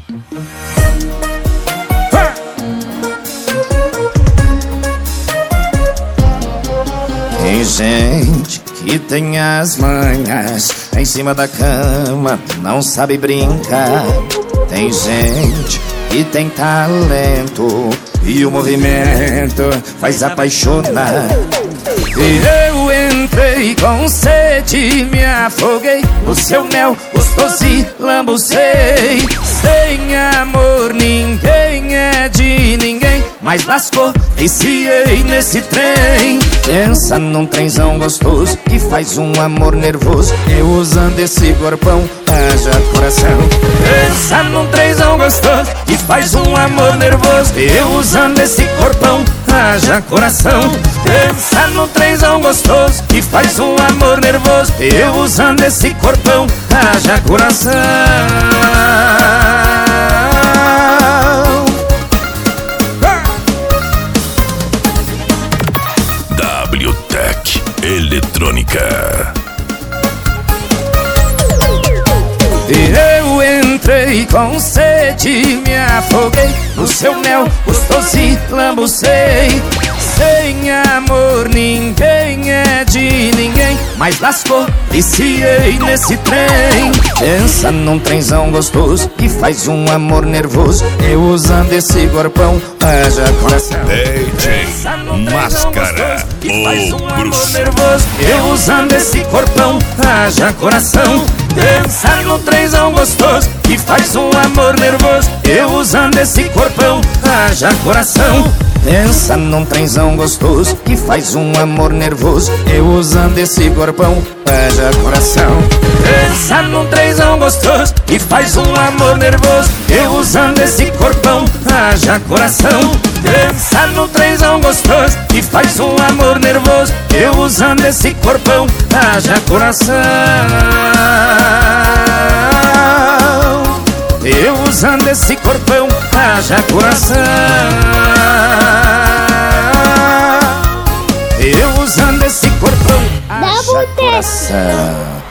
Tem gente que tem as manhas em cima da cama, não sabe brincar. Tem gente que tem talento e o movimento faz apaixonar. E eu entrei com sede, me afoguei no seu mel, gostoso e lambuzei. Sem amor ninguém é de ninguém, mas lascou, viciei nesse trem. Pensa num trenzão gostoso que faz um amor nervoso. Eu usando esse corpão, haja coração. Pensa num trenzão gostoso que faz um amor nervoso. Eu usando esse corpão, haja coração. Pensa num trenzão gostoso que faz um amor nervoso. Eu usando esse corpão, haja coração. WTEC Eletrônica. Eu entrei com sede, me afoguei no seu mel, gostoso e lambuzei. Sem amor ninguém é de ninguém, mas lascou, viciei nesse trem. Pensa num trenzão gostoso que faz um amor nervoso. Eu usando esse corpão, haja coração. DJ Máscara, o bruxo. Eu usando esse corpão, haja coração. Pensa no trenzão gostoso que faz um amor nervoso. Eu usando esse corpão, haja coração. Pensa num trenzão gostoso que faz um amor nervoso. Eu usando esse corpão, haja coração. Pensa num trenzão gostoso que faz um amor nervoso. Eu usando esse corpão, haja coração. Pensa num trenzão gostoso que faz um amor nervoso. Eu usando esse corpão, haja coração. Eu usando esse corpão, haja coração. Eu usando esse corpão, haja coração.